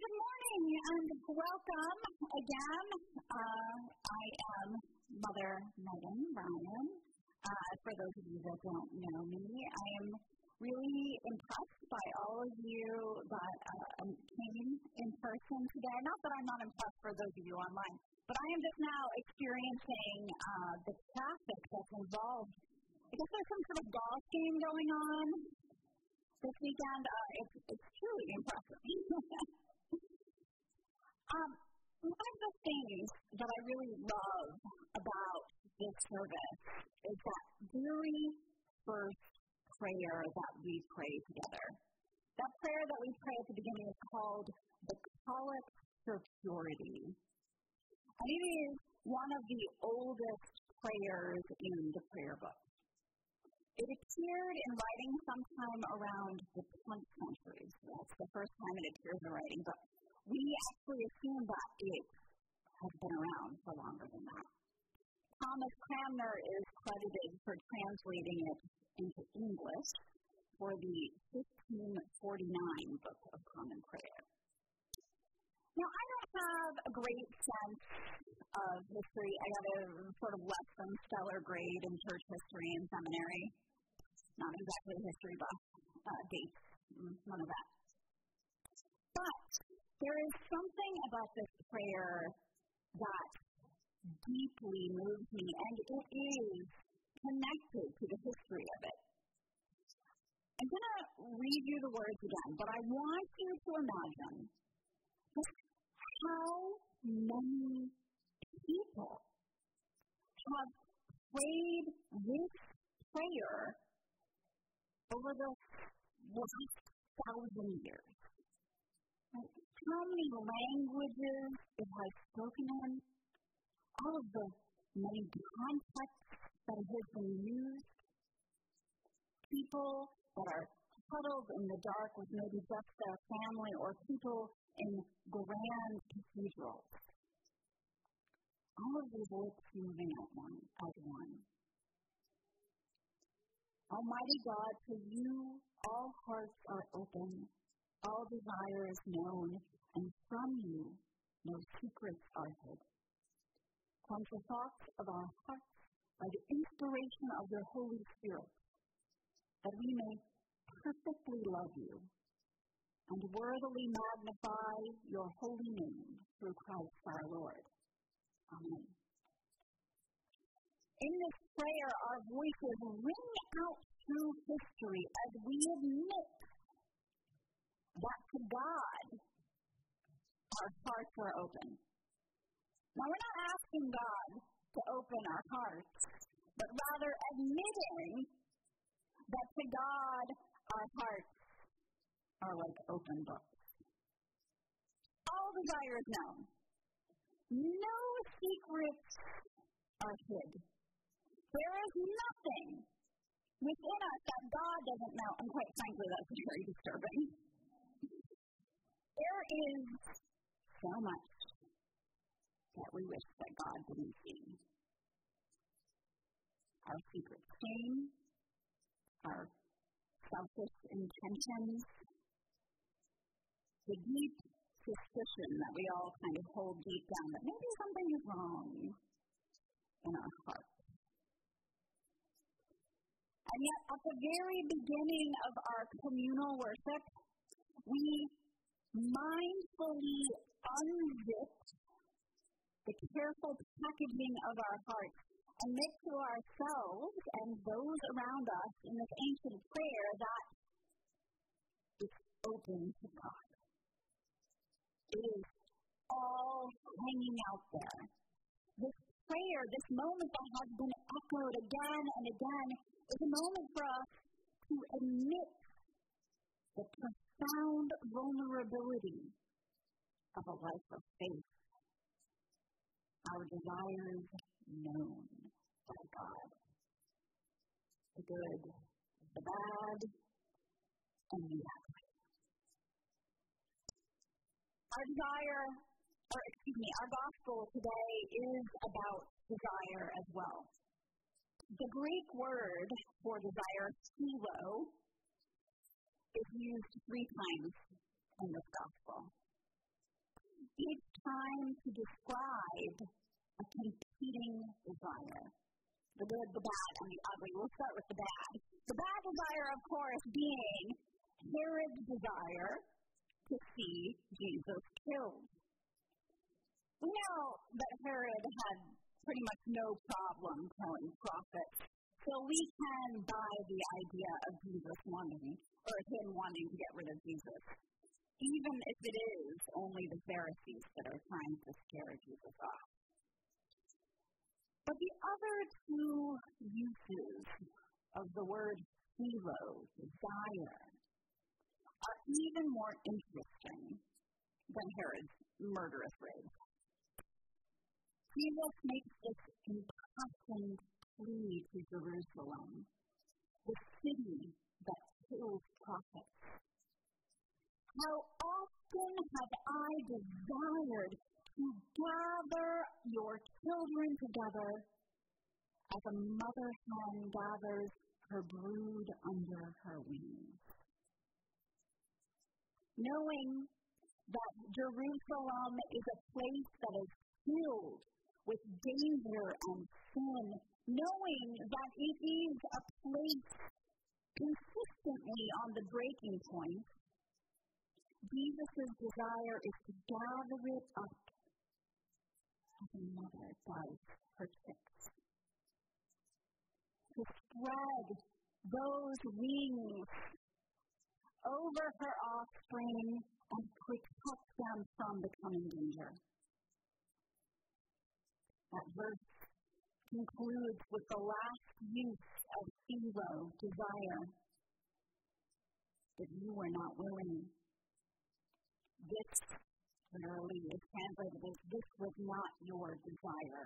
Good morning and welcome again. I am Mother Megan Ryan. For those of you that don't know me, I am really impressed by all of you that came in person today. Not that I'm not impressed for those of you online, but I am just now experiencing the traffic that's involved. I guess there's some sort of golf game going on this weekend. It's truly impressive. One of the things that I really love about this service is that very first prayer that we pray together. That prayer that we pray at the beginning is called the Collect for Purity. And it is one of the oldest prayers in the prayer book. It appeared in writing sometime around the 20th century. So that's the first time it appears in writing. But we actually assume that it has been around for longer than that. Thomas Cranmer is credited for translating it into English for the 1549 Book of Common Prayer. Now, I don't have a great sense of history. I got a sort of less than stellar grade in church history and seminary. Not exactly a history buff. Dates, none of that. But there is something about this prayer that deeply moves me, and it is connected to the history of it. I'm going to read you the words again, but I want you to imagine just how many people have prayed this prayer over the last 1,000 years. How many languages it has spoken in, all of the many contexts that it has been used, people that are huddled in the dark with maybe just their family, or people in grand cathedrals. All of these lips moving at one. Almighty God, to you all hearts are open, all desires known, and from you no secrets are hid. Quench the thoughts of our hearts by the inspiration of your Holy Spirit, that we may perfectly love you and worthily magnify your holy name through Christ our Lord. Amen. In this prayer, our voices ring out through history as we admit that to God, our hearts are open. Now, we're not asking God to open our hearts, but rather admitting that to God, our hearts are like open books. All desires known. No secrets are hid. There is nothing within us that God doesn't know, and quite frankly, that's very disturbing. There is so much that we wish that God didn't see. Our secret shame, our selfish intentions, the deep suspicion that we all kind of hold deep down that maybe something is wrong in our heart. And yet, at the very beginning of our communal worship, we mindfully unzip the careful packaging of our hearts and admit to ourselves and those around us in this ancient prayer that it's open to God. It is all hanging out there. This prayer, this moment that has been echoed again and again, is a moment for us to admit the profound vulnerability of a life of faith. Our desires known by God. The good, the bad, and the ugly. Our gospel today is about desire as well. The Greek word for desire, philo, is used 3 times in this gospel. it's time to describe a competing desire. The good, the bad, and the ugly. We'll start with the bad. The bad desire, of course, being Herod's desire to see Jesus killed. We know that Herod had pretty much no problem killing prophets, so we can buy the idea of Jesus wanting, or him wanting to get rid of Jesus, even if it is only the Pharisees that are trying to scare Jesus off. But the other two uses of the word philo, desire, are even more interesting than Herod's murderous rage. Jesus makes this impassioned plea to Jerusalem, the city that kills prophets. How often have I desired to gather your children together as a mother hen gathers her brood under her wings. Knowing that Jerusalem is a place that is filled with danger and sin, knowing that it is a place consistently on the breaking point, Jesus' desire is to gather it up as a mother does her chicks. To spread those wings over her offspring and protect them from the coming danger. That verse concludes with the last use of philo, desire, but you were not willing. This, literally, is translated as, this was not your desire.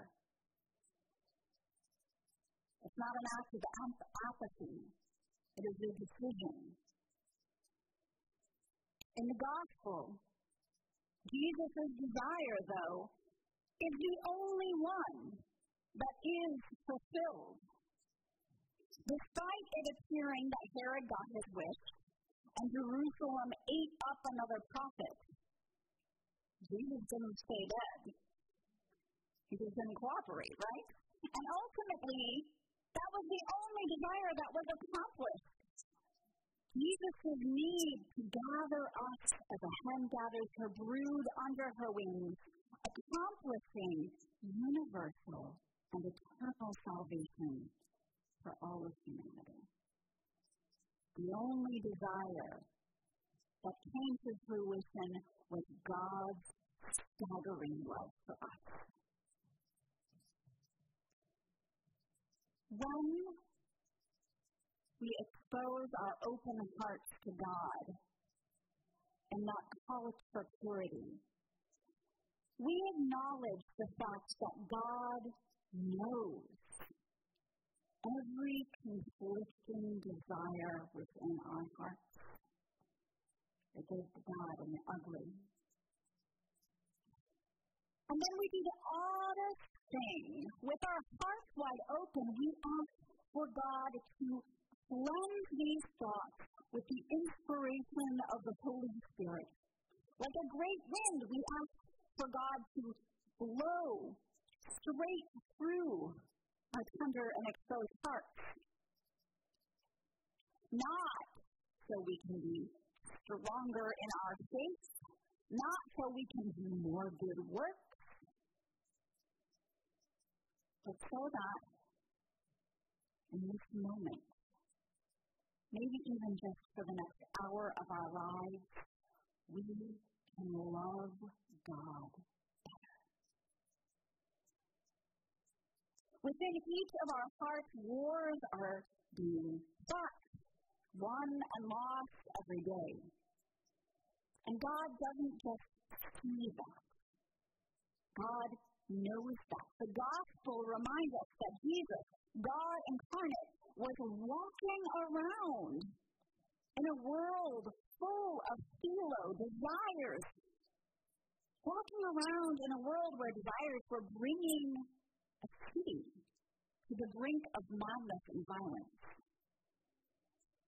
It's not an act of apathy. It is a decision. In the gospel, Jesus' desire, though, is the only one that is fulfilled. Despite it appearing that Herod got his wish and Jerusalem ate up another prophet, Jesus didn't stay dead. He just didn't cooperate, right? And ultimately, that was the only desire that was accomplished. Jesus' need to gather us as a hen gathers her brood under her wings, accomplishing universal and eternal salvation for all of humanity. The only desire that came to fruition was God's staggering love for us. When we expose our open hearts to God and not call it for purity, we acknowledge the fact that God knows every conflicting desire within our hearts. The good, the bad, and the ugly. And then we do the oddest thing. With our hearts wide open, we ask for God to cleanse these thoughts with the inspiration of the Holy Spirit. Like a great wind, we ask for God to blow straight through our tender and exposed hearts. Not so we can be stronger in our faith, not so we can do more good work, but so that in this moment, maybe even just for the next hour of our lives, we can love God better. Within each of our hearts, wars are being fought, won and lost every day. And God doesn't just see that. God knows that. The gospel reminds us that Jesus, God incarnate, was walking around in a world full of philo, desires. Walking around in a world where desires were bringing a city to the brink of madness and violence.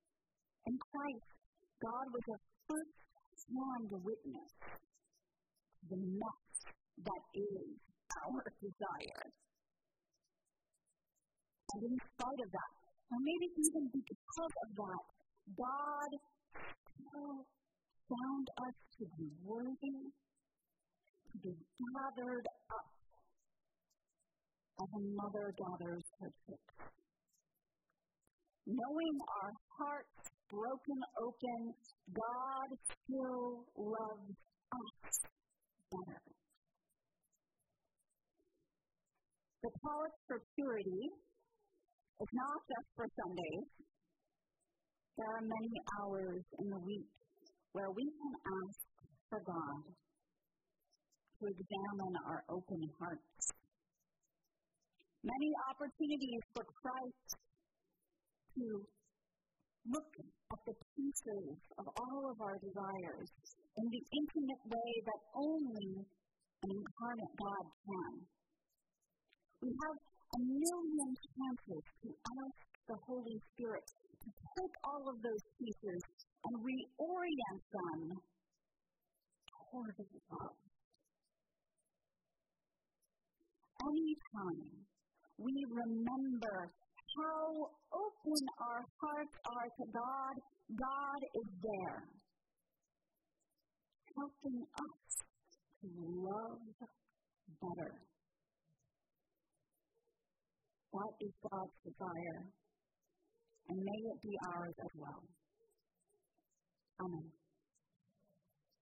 In Christ, God was a first-hand witness the mess that is our desire. And in spite of that, or maybe even because of that, God still found us to be worthy, to be gathered up as a mother gathers her chicks. Knowing our hearts broken open, God still loves us better. The call for purity is not just for Sundays. There are many hours in the week where we can ask for God to examine our open hearts. Many opportunities for Christ to look at the pieces of all of our desires in the intimate way that only an incarnate God can. We have a million chances to ask the Holy Spirit to take all of those pieces and reorient them toward love. Anytime we remember how open our hearts are to God, God is there, helping us to love better. That is God's desire, and may it be ours as well. Amen.